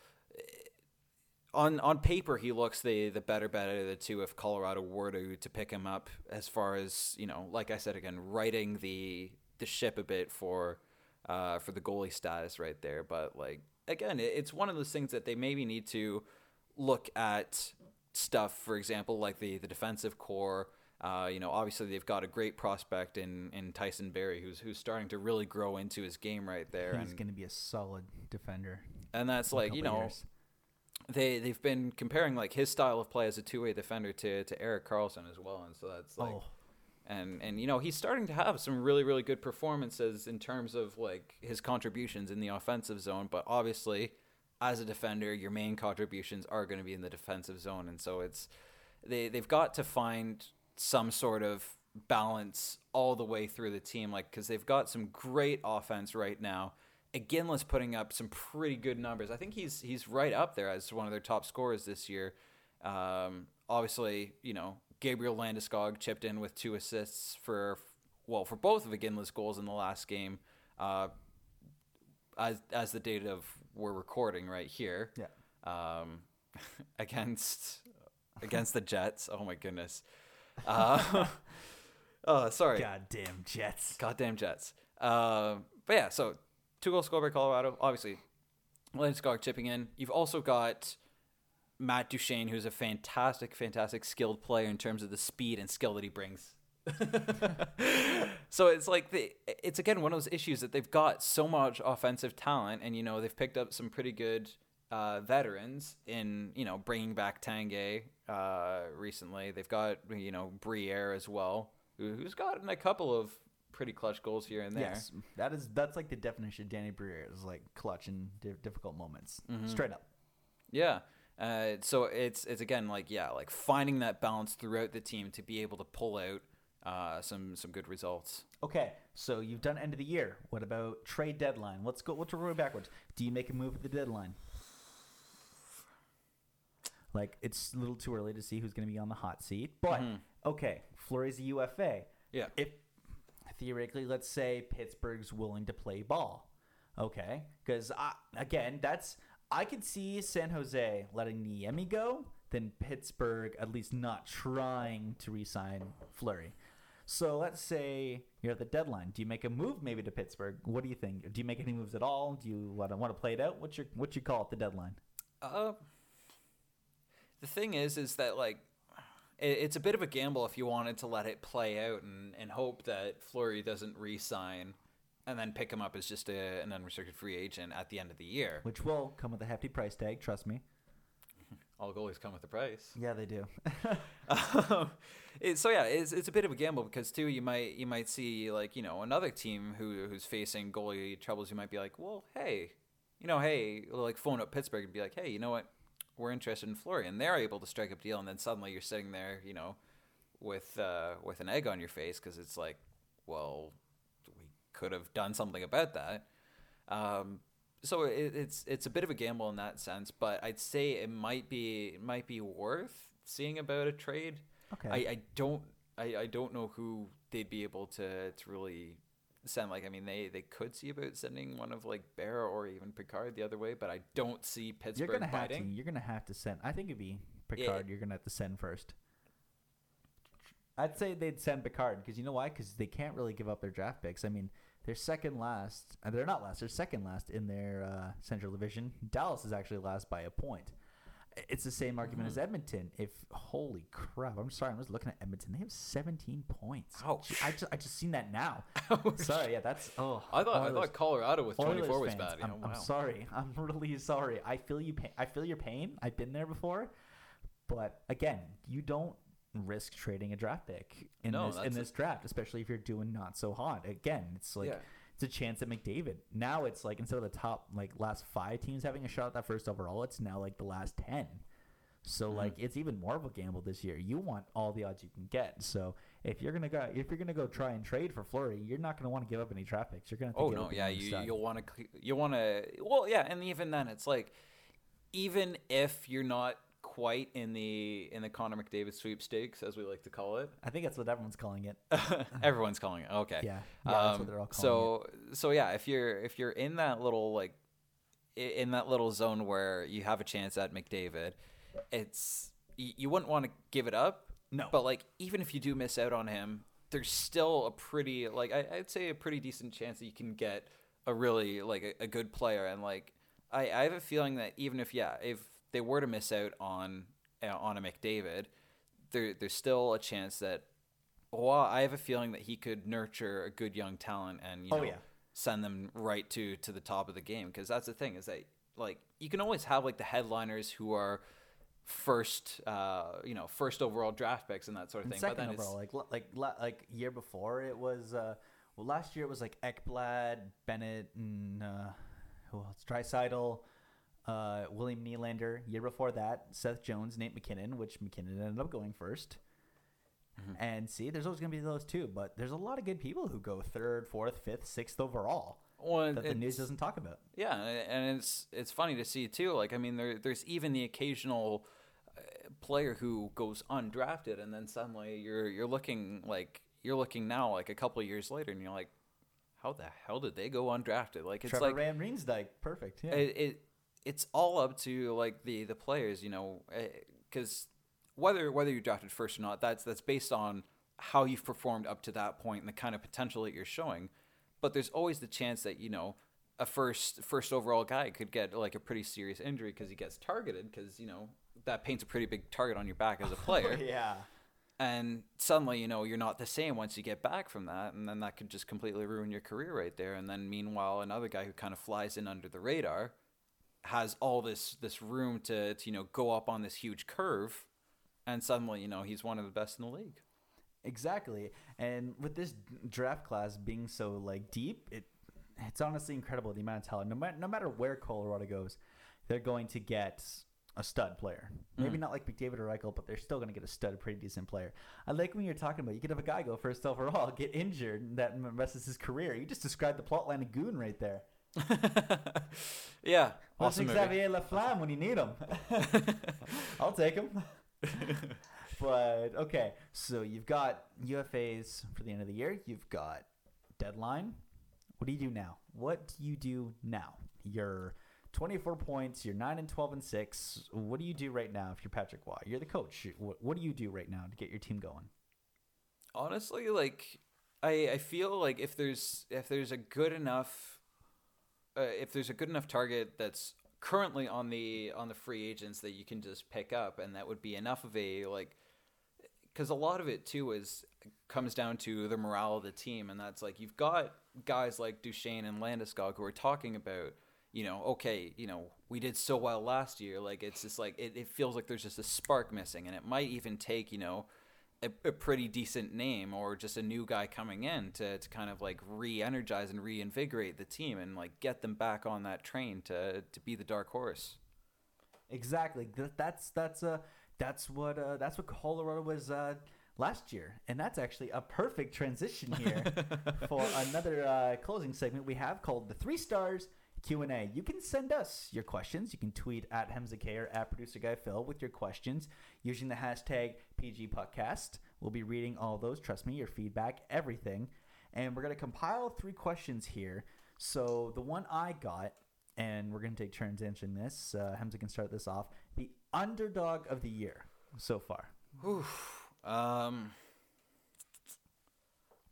Speaker 2: on on paper, he looks the the better bet out of the two if Colorado were to to pick him up. As far as, you know, like I said again, righting the the ship a bit for uh, for the goalie status right there. But like again, it, it's one of those things that they maybe need to look at stuff. For example, like the the defensive core. Uh, you know, obviously they've got a great prospect in, in Tyson Barrie, who's who's starting to really grow into his game right there.
Speaker 1: He's
Speaker 2: and
Speaker 1: going to be a solid defender.
Speaker 2: And that's
Speaker 1: in a
Speaker 2: like, you
Speaker 1: couple
Speaker 2: know,
Speaker 1: years.
Speaker 2: they they've been comparing like his style of play as a two way defender to to Erik Karlsson as well, and so that's like,
Speaker 1: Oh.
Speaker 2: and and you know he's starting to have some really really good performances in terms of like his contributions in the offensive zone, but obviously as a defender, your main contributions are going to be in the defensive zone, and so it's they they've got to find some sort of balance all the way through the team, like because they've got some great offense right now. Iginla's putting up some pretty good numbers. I think he's he's right up there as one of their top scorers this year. Um, obviously, you know, Gabriel Landeskog chipped in with two assists for well for both of Iginla's goals in the last game. Uh, as as the date of we're recording right here.
Speaker 1: Yeah.
Speaker 2: Um, against against the Jets. Oh my goodness. Uh, oh, sorry.
Speaker 1: Goddamn Jets.
Speaker 2: Goddamn Jets. Uh, but yeah, so two goals scored by Colorado. Obviously, Landeskog chipping in. You've also got Matt Duchene, who's a fantastic, fantastic skilled player in terms of the speed and skill that he brings. So it's like the, it's again one of those issues that they've got so much offensive talent, and you know they've picked up some pretty good uh, veterans in you know bringing back Tanguay uh, recently. They've got you know Briere as well, who, who's gotten a couple of pretty clutch goals here and there.
Speaker 1: Yes, that is that's like the definition of Danny Briere is like clutch in di- difficult moments,
Speaker 2: Mhm.
Speaker 1: straight up.
Speaker 2: Yeah. Uh, so it's it's again like yeah like finding that balance throughout the team to be able to pull out uh, some some good results.
Speaker 1: Okay, so you've done end of the year. What about trade deadline? Let's go. Let's roll backwards. Do you make a move at the deadline? Like it's a little too early to see who's going to be on the hot seat, but
Speaker 2: Mhm.
Speaker 1: okay, Fleury's a U F A.
Speaker 2: Yeah.
Speaker 1: If theoretically, let's say Pittsburgh's willing to play ball, okay, because again, that's I could see San Jose letting Niemi go, then Pittsburgh at least not trying to re-sign Fleury. So let's say you're at the deadline. Do you make a move maybe to Pittsburgh? What do you think? Do you make any moves at all? Do you want to, want to play it out? What's your what you call at the deadline?
Speaker 2: Uh, the thing is, is that like it, it's a bit of a gamble if you wanted to let it play out and, and hope that Fleury doesn't re-sign and then pick him up as just a, an unrestricted free agent at the end of the year.
Speaker 1: Which will come with a hefty price tag. Trust me.
Speaker 2: All goalies come with a price.
Speaker 1: Yeah, they do.
Speaker 2: um, it, so yeah, it's it's a bit of a gamble because too you might you might see like you know another team who who's facing goalie troubles. You might be like, well, hey, you know, hey, like phone up Pittsburgh and be like, hey, you know what, we're interested in Fleury, and they're able to strike up a deal, and then suddenly you're sitting there, you know, with uh, with an egg on your face because it's like, well, we could have done something about that. Um, So it, it's it's a bit of a gamble in that sense, but I'd say it might be it might be worth seeing about a trade.
Speaker 1: Okay.
Speaker 2: I, I don't I, I don't know who they'd be able to, to really send. Like I mean they, they could see about sending one of like Bear or even Picard the other way, but I don't see Pittsburgh
Speaker 1: You're gonna have
Speaker 2: biting.
Speaker 1: to. You're gonna have to send. I think it'd be Picard.
Speaker 2: Yeah.
Speaker 1: You're gonna have to send first. I'd say they'd send Picard because you know why? Because they can't really give up their draft picks. I mean, they're second last. Uh, they're not last. They're second last in their uh, Central Division. Dallas is actually last by a point. It's the same argument
Speaker 2: Mhm.
Speaker 1: as Edmonton. If holy crap, I'm sorry, I'm just looking at Edmonton. They have seventeen points.
Speaker 2: Ouch.
Speaker 1: I just I just seen that now.
Speaker 2: Ouch.
Speaker 1: Sorry, yeah, that's oh.
Speaker 2: I thought I
Speaker 1: Oilers-
Speaker 2: thought Colorado with
Speaker 1: Oilers
Speaker 2: twenty-four was
Speaker 1: fans,
Speaker 2: bad. Yeah,
Speaker 1: I'm,
Speaker 2: wow.
Speaker 1: I'm sorry. I'm really sorry. I feel you. Pa- I feel your pain. I've been there before, but again, you don't risk trading a draft pick in
Speaker 2: No,
Speaker 1: this in
Speaker 2: that's
Speaker 1: this draft, especially if you're doing not so hot. Again, it's like
Speaker 2: Yeah.
Speaker 1: it's a chance at McDavid. Now it's like instead of the top like last five teams having a shot at that first overall, it's now like the last ten. So
Speaker 2: Mhm.
Speaker 1: like it's even more of a gamble this year. You want all the odds you can get. So if you're gonna go if you're gonna go try and trade for Fleury, you're not gonna want to give up any draft picks. You're gonna have to
Speaker 2: Oh
Speaker 1: give
Speaker 2: no,
Speaker 1: up a
Speaker 2: yeah,
Speaker 1: young
Speaker 2: you
Speaker 1: stud.
Speaker 2: you'll want to you want to well, yeah, and even then, it's like even if you're not quite in the in the Connor McDavid sweepstakes, as we like to call it,
Speaker 1: I think that's what everyone's calling it.
Speaker 2: everyone's calling it. Okay,
Speaker 1: Yeah, yeah, that's
Speaker 2: Um,
Speaker 1: what they're all calling it.
Speaker 2: so so yeah, if you're if you're in that little like i- in that little zone where you have a chance at McDavid, it's y- you wouldn't want to give it up.
Speaker 1: No.
Speaker 2: But like even if you do miss out on him, there's still a pretty like I, I'd say a pretty decent chance that you can get a really like a, a good player. And like I, I have a feeling that even if yeah if they were to miss out on uh, on a McDavid, there there's still a chance that well I have a feeling that he could nurture a good young talent and you
Speaker 1: Oh,
Speaker 2: know
Speaker 1: yeah.
Speaker 2: send them right to to the top of the game, because that's the thing is that like you can always have like the headliners who are first uh you know first overall draft picks and that sort of
Speaker 1: And
Speaker 2: thing,
Speaker 1: second
Speaker 2: but then
Speaker 1: overall,
Speaker 2: it's
Speaker 1: like like la- like year before it was uh well last year it was like Ekblad, Bennett, and uh, who else? Draisaitl, uh, William Nylander. Year before that, Seth Jones, Nate McKinnon, which McKinnon ended up going first.
Speaker 2: Mhm.
Speaker 1: And see, there's always gonna be those two, but there's a lot of good people who go third, fourth, fifth, sixth overall
Speaker 2: well,
Speaker 1: that the news
Speaker 2: it's-
Speaker 1: doesn't talk about.
Speaker 2: yeah, and it's it's funny to see too. Like I mean, there there's even the occasional uh, player who goes undrafted, and then suddenly you're you're looking like you're looking now like a couple of years later, and you're like, how the hell did they go undrafted? Like it's
Speaker 1: Trevor
Speaker 2: like
Speaker 1: Van Riensdijk, perfect. Yeah.
Speaker 2: it, it it's all up to like the the players, you know, because whether whether you're drafted first or not, that's that's based on how you've performed up to that point and the kind of potential that you're showing. But there's always the chance that you know a first first overall guy could get like a pretty serious injury because he gets targeted, because you know that paints a pretty big target on your back as a player.
Speaker 1: yeah.
Speaker 2: And suddenly, you know, you're not the same once you get back from that, and then that could just completely ruin your career right there. And then meanwhile, another guy who kind of flies in under the radar has all this this room to, to you know go up on this huge curve, and suddenly, you know, he's one of the best in the league.
Speaker 1: Exactly. And with this draft class being so like deep, it it's honestly incredible the amount of talent. No matter no matter where Colorado goes, they're going to get a stud player. Maybe
Speaker 2: Mhm.
Speaker 1: not like McDavid or Eichel, but they're still going to get a stud, pretty decent player. I like when you're talking about you could have a guy go first overall, get injured, and that messes his career. You just described the plot line of Goon right there.
Speaker 2: Yeah,
Speaker 1: What's
Speaker 2: awesome movie.
Speaker 1: Xavier Laflamme when you need him? I'll take him. But okay, so you've got U F As for the end of the year. You've got deadline. What do you do now? What do you do now? You're twenty-four points. You're nine and twelve and six. What do you do right now if you're Patrick Waugh? You're the coach. What, what do you do right now to get your team going?
Speaker 2: Honestly, like I I feel like if there's if there's a good enough uh, if there's a good enough target that's currently on the on the free agents that you can just pick up, and that would be enough of a like, because a lot of it too is comes down to the morale of the team, and that's like you've got guys like Duchesne and Landeskog who are talking about, you know, okay, you know, we did so well last year, like it's just like it, it feels like there's just a spark missing, and it might even take, you know, a, a pretty decent name or just a new guy coming in to, to kind of like re-energize and reinvigorate the team and like get them back on that train to to be the dark horse.
Speaker 1: Exactly. Th- That's that's uh that's what uh, that's what Colorado was uh, last year, and that's actually a perfect transition here for another uh, closing segment we have called the Three Stars Q and A. You can send us your questions. You can tweet at Hemza or at Producer Guy Phil with your questions using the hashtag P G Podcast. We'll be reading all those. Trust me, your feedback, everything, and we're gonna compile three questions here. So the one I got, and we're going to take turns answering this. Uh, Hemza can start this off. The underdog of the year so far.
Speaker 2: Oof. Um,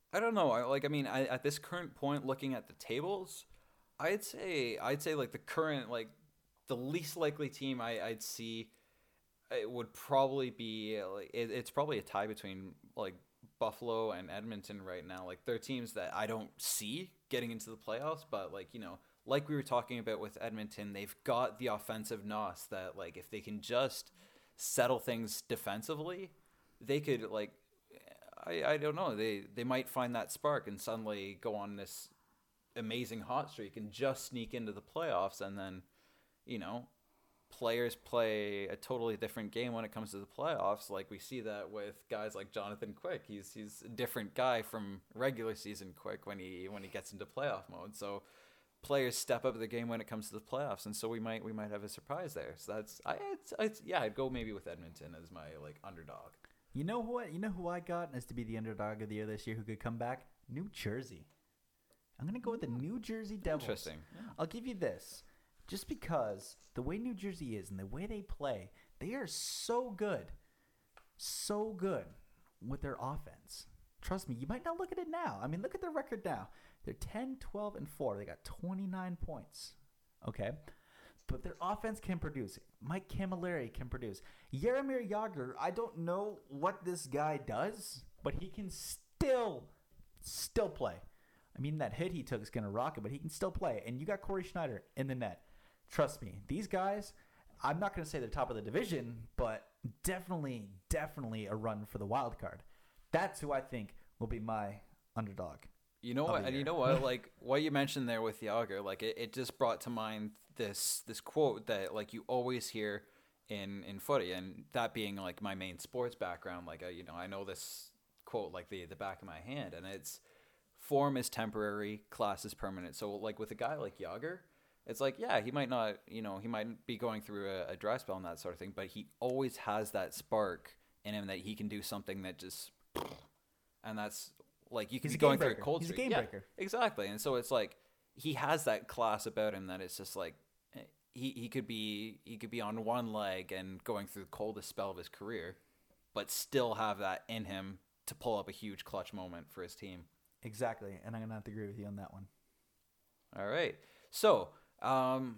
Speaker 2: I don't know. I, like, I mean, I, at this current point, looking at the tables, I'd say, I'd say like the current, like the least likely team I, I'd see, it would probably be like it, it's probably a tie between like Buffalo and Edmonton right now. Like they're teams that I don't see getting into the playoffs, but like, you know, like we were talking about with Edmonton, they've got the offensive nos that like if they can just settle things defensively, they could like I, I don't know, they they might find that spark and suddenly go on this amazing hot streak and just sneak into the playoffs, and then, you know, players play a totally different game when it comes to the playoffs. Like we see that with guys like Jonathan Quick. He's he's a different guy from regular season Quick when he when he gets into playoff mode. So players step up the game when it comes to the playoffs, and so we might we might have a surprise there. So that's I it's, it's, yeah, I'd go maybe with Edmonton as my like underdog.
Speaker 1: You know what? You know who I got as to be the underdog of the year this year who could come back? New Jersey. I'm gonna go with the New Jersey Devils.
Speaker 2: Interesting. Yeah.
Speaker 1: I'll give you this. Just because the way New Jersey is and the way they play, they are so good, so good with their offense. Trust me, you might not look at it now. I mean, look at their record now. They're ten, twelve, and four. They got twenty-nine points. Okay? But their offense can produce. Mike Camilleri can produce. Jaromir Jagr, I don't know what this guy does, but he can still, still play. I mean, that hit he took is going to rock it, but he can still play. And you got Corey Schneider in the net. Trust me, these guys, I'm not going to say they're top of the division, but definitely, definitely a run for the wild card. That's who I think will be my underdog.
Speaker 2: You know what? And you know what? Like what you mentioned there with Jagr, like it, it just brought to mind this this quote that like you always hear in in footy, and that being like my main sports background. Like I, you know, I know this quote like the the back of my hand, and it's form is temporary, class is permanent. So like with a guy like Jagr, it's like, yeah, he might not, you know, he might be going through a, a dry spell and that sort of thing, but he always has that spark in him that he can do something that just, and that's like, you can
Speaker 1: He's
Speaker 2: be
Speaker 1: a
Speaker 2: going
Speaker 1: game
Speaker 2: through a
Speaker 1: breaker.
Speaker 2: cold
Speaker 1: He's a
Speaker 2: streak.
Speaker 1: game
Speaker 2: Yeah,
Speaker 1: breaker.
Speaker 2: exactly. And so it's like, he has that class about him that it's just like, he, he could be, he could be on one leg and going through the coldest spell of his career, but still have that in him to pull up a huge clutch moment for his team.
Speaker 1: Exactly, and I'm going to have to agree with you on that one.
Speaker 2: All right. So, um,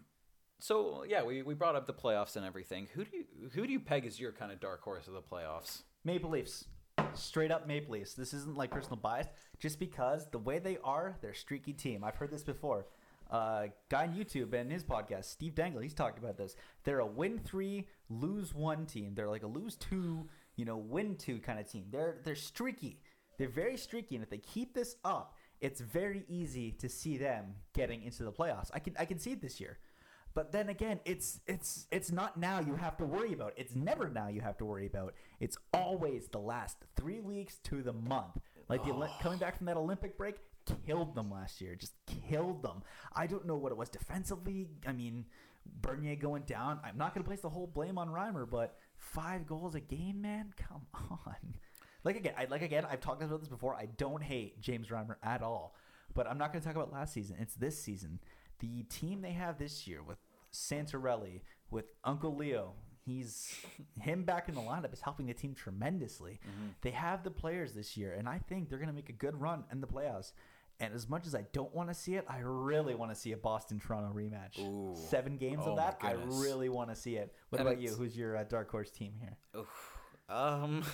Speaker 2: so yeah, we, we brought up the playoffs and everything. Who do you who do you peg as your kind of dark horse of the playoffs?
Speaker 1: Maple Leafs. Straight up Maple Leafs. This isn't like personal bias, just because the way they are, they're a streaky team. I've heard this before. Uh, guy on YouTube and his podcast, Steve Dangle, he's talked about this. They're a win three, lose one team. They're like a lose two, you know, win two kind of team. They're they're streaky. They're very streaky, and if they keep this up, it's very easy to see them getting into the playoffs. I can I can see it this year. But then again, it's it's it's not now you have to worry about. It's never now you have to worry about. It's always the last three weeks to the month. Like the, coming back from that Olympic break, killed them last year. Just killed them. I don't know what it was defensively. I mean, Bernier going down. I'm not going to place the whole blame on Reimer, but five goals a game, man? Come on. Like again, I, like again, I've talked about this before. I don't hate James Reimer at all, but I'm not going to talk about last season. It's this season. The team they have this year with Santorelli, with Uncle Leo, he's him back in the lineup is helping the team tremendously. Mm-hmm. They have the players this year, and I think they're going to make a good run in the playoffs. And as much as I don't want to see it, I really want to see a Boston-Toronto rematch.
Speaker 2: Ooh.
Speaker 1: Seven games
Speaker 2: oh
Speaker 1: of that, I
Speaker 2: goodness.
Speaker 1: really want to see it. What
Speaker 2: and
Speaker 1: about you? Who's your uh, dark horse team here?
Speaker 2: Oof. Um,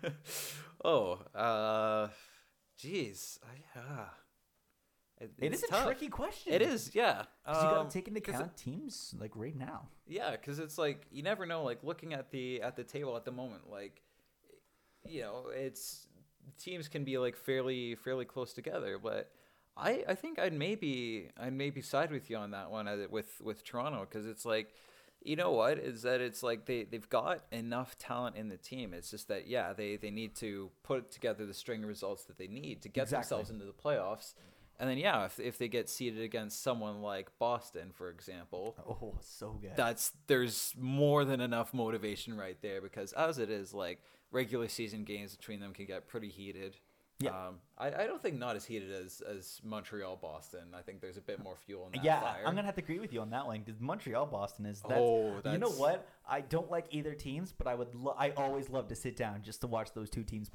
Speaker 2: oh, uh, geez, I, uh, it,
Speaker 1: It
Speaker 2: it's
Speaker 1: is a
Speaker 2: tough.
Speaker 1: tricky question.
Speaker 2: It is, yeah.
Speaker 1: Because you got
Speaker 2: Um,
Speaker 1: to take into
Speaker 2: 'cause
Speaker 1: account
Speaker 2: it-
Speaker 1: teams like right now.
Speaker 2: Yeah, because it's like you never know. Like looking at the at the table at the moment, like you know, it's teams can be like fairly fairly close together. But I I think I'd maybe I'd maybe side with you on that one uh, with with Toronto, because it's like, you know what, is that it's like they, they've got enough talent in the team. It's just that, yeah, they, they need to put together the string of results that they need to get
Speaker 1: Exactly.
Speaker 2: themselves into the playoffs. And then, yeah, if, if they get seeded against someone like Boston, for example,
Speaker 1: Oh, so good.
Speaker 2: that's there's more than enough motivation right there, because as it is, like, regular season games between them can get pretty heated.
Speaker 1: Yeah.
Speaker 2: Um, I, I don't think not as heated as, as Montreal Boston. I think there's a bit more fuel in that
Speaker 1: yeah,
Speaker 2: fire.
Speaker 1: I'm gonna have to agree with you on that one. Because Montreal Boston is that's,
Speaker 2: Oh,
Speaker 1: you know
Speaker 2: that's-
Speaker 1: what? I don't like either teams, but I would lo- I always love to sit down just to watch those two teams play.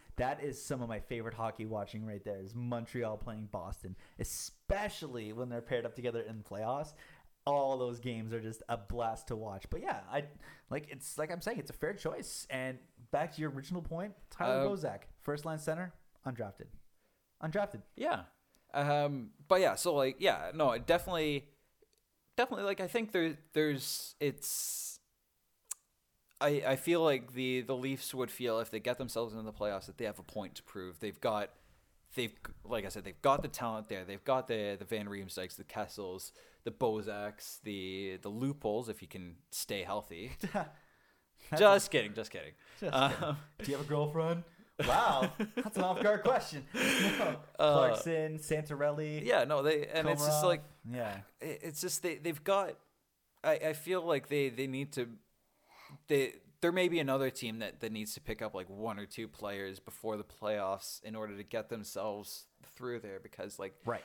Speaker 1: that is some of my favorite hockey watching right there. Is Montreal playing Boston, especially when they're paired up together in playoffs. All those games are just a blast to watch. But yeah, I like it's like I'm saying, it's a fair choice. And back to your original point, Tyler
Speaker 2: Uh,
Speaker 1: Bozak, first line center, undrafted, undrafted.
Speaker 2: Yeah. Um, but yeah, so like, yeah, no, it definitely, definitely, like, I think there, there's, it's, I, I feel like the, the Leafs would feel if they get themselves into the playoffs that they have a point to prove. They've got, they've, like I said, they've got the talent there. They've got the, the Van Riemsdykes, the Kessels, the Bozaks, the, the loopholes, if you can stay healthy. just kidding, just kidding.
Speaker 1: Just
Speaker 2: Um,
Speaker 1: kidding. Do you have a girlfriend? Wow, that's an off-guard question. No.
Speaker 2: Uh,
Speaker 1: Clarkson, Santorelli.
Speaker 2: Yeah, no, they, and it's just
Speaker 1: Komarov.
Speaker 2: like,
Speaker 1: yeah.
Speaker 2: it- it's just they they've got I, I feel like they, they need to they there may be another team that, that needs to pick up like one or two players before the playoffs in order to get themselves through there because like
Speaker 1: Right.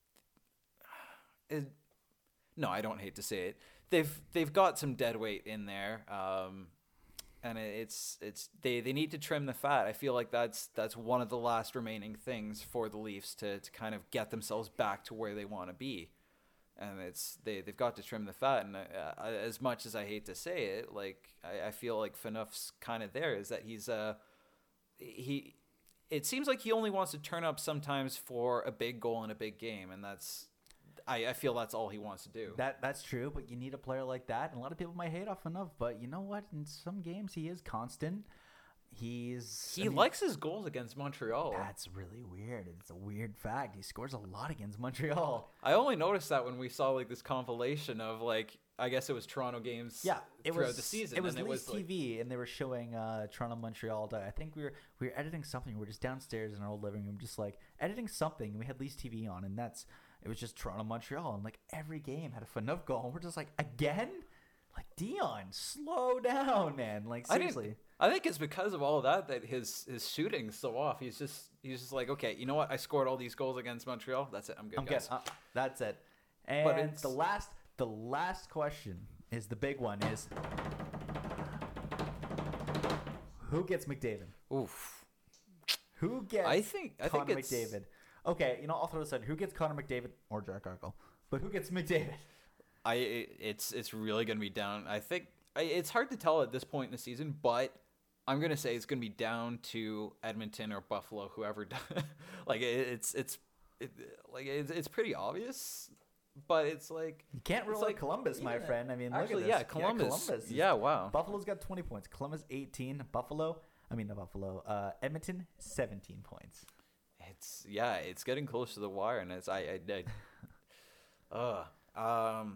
Speaker 2: it, no, I don't hate to say it. They've they've got some dead weight in there. Um and it- it's it's they, they need to trim the fat. I feel like that's that's one of the last remaining things for the Leafs to, to kind of get themselves back to where they want to be. And it's they they've got to trim the fat. And uh, as much as I hate to say it, like I, I feel like Phaneuf's kind of there. Is that he's uh he it seems like he only wants to turn up sometimes for a big goal in a big game, and that's I, I feel that's all he wants to do.
Speaker 1: That that's true, but you need a player like that. And a lot of people might hate off enough, but you know what? In some games, he is constant. He's
Speaker 2: He
Speaker 1: I mean,
Speaker 2: likes his goals against Montreal.
Speaker 1: That's really weird. It's a weird fact. He scores a lot against Montreal.
Speaker 2: I only noticed that when we saw like this compilation of like I guess it was Toronto games.
Speaker 1: Yeah, it
Speaker 2: throughout
Speaker 1: was
Speaker 2: the season.
Speaker 1: It was
Speaker 2: and
Speaker 1: Leafs
Speaker 2: it was
Speaker 1: T V, and they were showing uh, Toronto Montreal. I think we were we were editing something. We were just downstairs in our old living room, just like editing something. And we had Leafs T V on, and that's it was just Toronto Montreal, and like every game had a Phaneuf goal. And we're just like, again, like Dion, slow down, man. Like
Speaker 2: I didn't-
Speaker 1: seriously.
Speaker 2: I think it's because of all of that that his his shooting's so off. He's just he's just like, okay, you know what? I scored all these goals against Montreal. That's it. I'm good,
Speaker 1: I'm
Speaker 2: guys.
Speaker 1: good. Uh, that's it. And
Speaker 2: But it's-
Speaker 1: the last the last question is the big one: is who gets McDavid?
Speaker 2: Oof.
Speaker 1: Who gets?
Speaker 2: I think I
Speaker 1: Connor
Speaker 2: think it's
Speaker 1: McDavid. Okay, you know, I'll throw this out. Who gets Connor McDavid or Jack Eichel? But who gets McDavid?
Speaker 2: I it- it's it's really gonna be down. I think I, it's hard to tell at this point in the season, but I'm gonna say it's gonna be down to Edmonton or Buffalo, whoever. Does. like it, it's it's it, like it's, it's pretty obvious, but it's like
Speaker 1: You can't
Speaker 2: It's
Speaker 1: rule
Speaker 2: like-
Speaker 1: out Columbus, my
Speaker 2: yeah.
Speaker 1: friend. I mean,
Speaker 2: actually,
Speaker 1: look
Speaker 2: yeah,
Speaker 1: at this.
Speaker 2: Columbus.
Speaker 1: Columbus.
Speaker 2: Yeah, wow.
Speaker 1: Buffalo's got twenty points. Columbus eighteen. Buffalo. I mean, not Buffalo. Uh, Edmonton seventeen points.
Speaker 2: It's yeah, it's getting close to the wire, and it's I I, I uh um.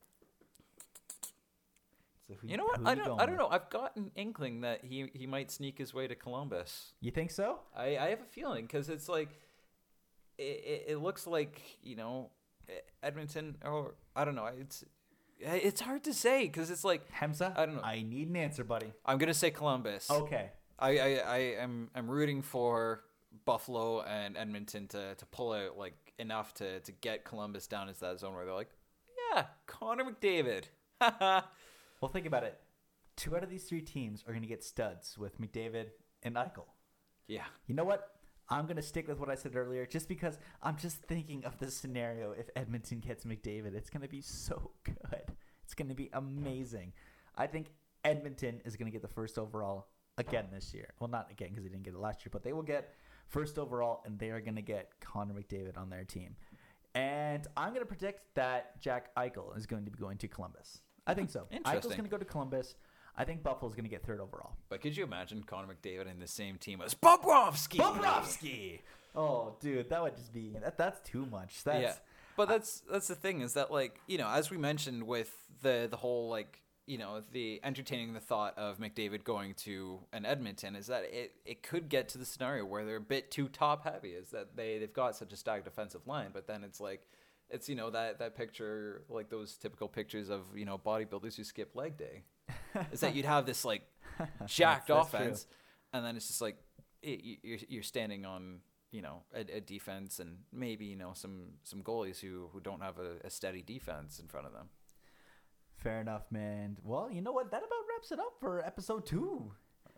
Speaker 1: So who,
Speaker 2: You know what?
Speaker 1: who
Speaker 2: I
Speaker 1: you
Speaker 2: don't.
Speaker 1: going
Speaker 2: I don't
Speaker 1: with?
Speaker 2: know. I've got an inkling that he he might sneak his way to Columbus.
Speaker 1: You think so?
Speaker 2: I, I have a feeling because it's like it, it, it looks like you know Edmonton or I don't know. It's it's hard to say because it's like
Speaker 1: Hemsa?
Speaker 2: I don't know.
Speaker 1: I need an answer, buddy.
Speaker 2: I'm gonna say Columbus.
Speaker 1: Okay.
Speaker 2: I I I am I'm rooting for Buffalo and Edmonton to, to pull out like enough to, to get Columbus down into that zone where they're like, yeah, Connor McDavid.
Speaker 1: Well, think about it. Two out of these three teams are going to get studs with McDavid and Eichel.
Speaker 2: Yeah.
Speaker 1: You know what? I'm going to stick with what I said earlier just because I'm just thinking of the scenario if Edmonton gets McDavid. It's going to be so good. It's going to be amazing. I think Edmonton is going to get the first overall again this year. Well, not again because they didn't get it last year, but they will get first overall, and they are going to get Connor McDavid on their team. And I'm going to predict that Jack Eichel is going to be going to Columbus. I think so. Eichel's
Speaker 2: Interesting.
Speaker 1: going to go to Columbus. I think Buffalo's going to get third overall.
Speaker 2: But could you imagine Connor McDavid in the same team as Bobrovsky?
Speaker 1: Bobrovsky! Oh, dude, that would just be that. That's too much. That's
Speaker 2: Yeah. But that's that's the thing is that like, you know, as we mentioned with the the whole like, you know, the entertaining the thought of McDavid going to an Edmonton is that it, it could get to the scenario where they're a bit too top heavy is that they they've got such a stacked defensive line, but then it's like it's you know that that picture like those typical pictures of, you know, bodybuilders who skip leg day. Is that you'd have this like jacked
Speaker 1: That's- that's
Speaker 2: offense and then it's just like it, you- you're you're standing on you know, a, a defense and maybe, you know, some, some goalies who, who don't have a, a steady defense in front of them.
Speaker 1: Fair enough, man. Well, you know what? That about wraps it up for episode two.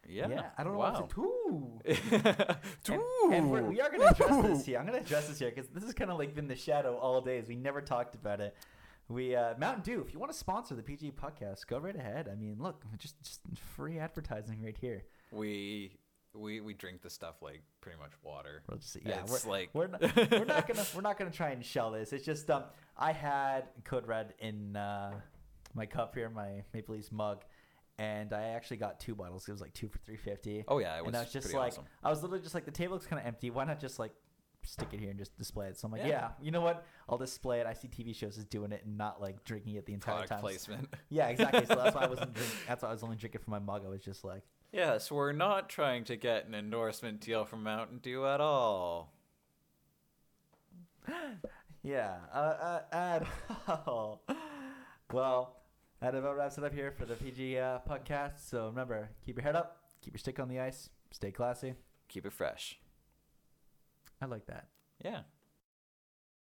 Speaker 2: Yeah.
Speaker 1: I don't know
Speaker 2: wow.
Speaker 1: what's a two.
Speaker 2: Two.
Speaker 1: And, and we're, we are going to address this here. I'm going to address this here because this has kind of like been the shadow all days. We never talked about it. We uh, Mountain Dew, if you want to sponsor the P G podcast, go right ahead. I mean, look, just just free advertising right here.
Speaker 2: We we we drink the stuff like pretty much water.
Speaker 1: We'll just, yeah,
Speaker 2: it's
Speaker 1: we're,
Speaker 2: like
Speaker 1: we're not, we're not gonna we're not gonna try and shell this. It's just um, I had Code Red in uh, my cup here, my Maple Leafs mug, and I actually got two bottles. It was like two for three fifty.
Speaker 2: Oh yeah, it was.
Speaker 1: And I was just
Speaker 2: pretty
Speaker 1: like,
Speaker 2: awesome.
Speaker 1: I was literally just like, the table looks kind of empty. Why not just like stick it here and just display it? So I'm like, yeah,
Speaker 2: Yeah.
Speaker 1: you know what? I'll display it. I see T V shows as doing it and not like drinking it the entire
Speaker 2: Product
Speaker 1: time.
Speaker 2: placement.
Speaker 1: Yeah, exactly. So that's why I wasn't drinking. That's why I was only drinking from my mug. I was just like,
Speaker 2: Yeah, so we're not trying to get an endorsement deal from Mountain Dew at all.
Speaker 1: yeah, uh, uh, at all. Well, that about wraps it up here for the P G uh, podcast. So remember, keep your head up, keep your stick on the ice, stay classy.
Speaker 2: Keep it fresh.
Speaker 1: I like that.
Speaker 2: Yeah.